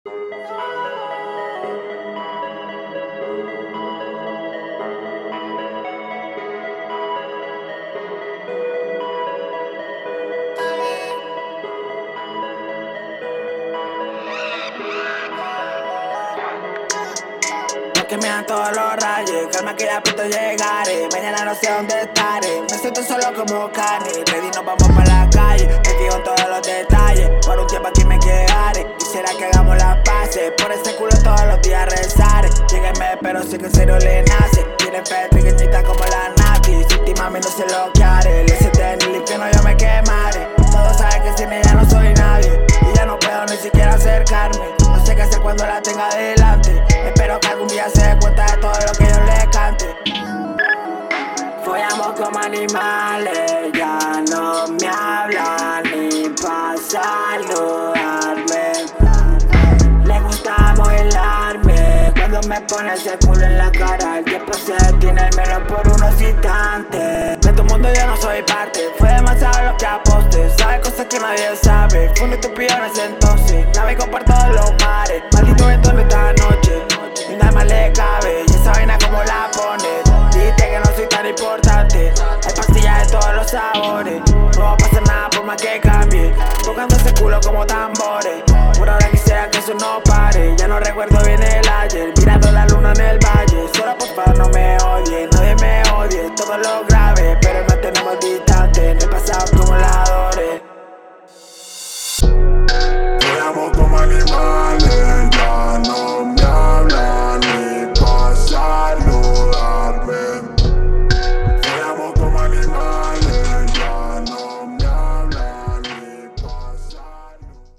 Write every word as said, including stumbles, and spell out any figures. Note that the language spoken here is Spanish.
Que me dan todos los rayos, calma que ya pronto llegaré. Mañana no sé dónde estaré, me siento solo como Kanye. Ready, nos vamos para la calle, me con todos los detalles. Por un tiempo aquí me quedaré, quisiera que hagamos las paces. Por ese culo todos los días rezaré. Lléguenme pero sé que en serio le nace. Tiene fe pequeñita como la Nati. Sin ti mami no sé lo que haré. Le senté en el infierno yo me quemaré. Todos saben que sin ella no soy nadie, y ya no puedo ni siquiera acercarme. No sé qué hacer cuando la tenga delante. Espero que algún día se dé cuenta de todo lo que yo le cante. Follamos como animales, ya no me hablan ni pa' saludarme. Le gusta modelarme cuando me pone ese culo en la cara. El tiempo se detiene al menos por unos instantes. De tu mundo yo no soy parte, fue demasiado lo que aposté. Sabe cosas que nadie sabe, fue un estúpido en ese entonces. Navego por todos los mares, maldito viento en esta noche. Y nada más le cabe, y esa vaina como la pones. Dijiste que no soy tan importante, hay pastillas de todos los sabores. No va a pasar nada por más que cambie, tocando ese culo como tambores. Por ahora quisiera que eso no pare, ya no recuerdo bien el ayer. Mirando la luna en el valle, solo por favor no me odie. Nadie me odie, todo lo grave, pero nos tenemos distantes. En el pasado como la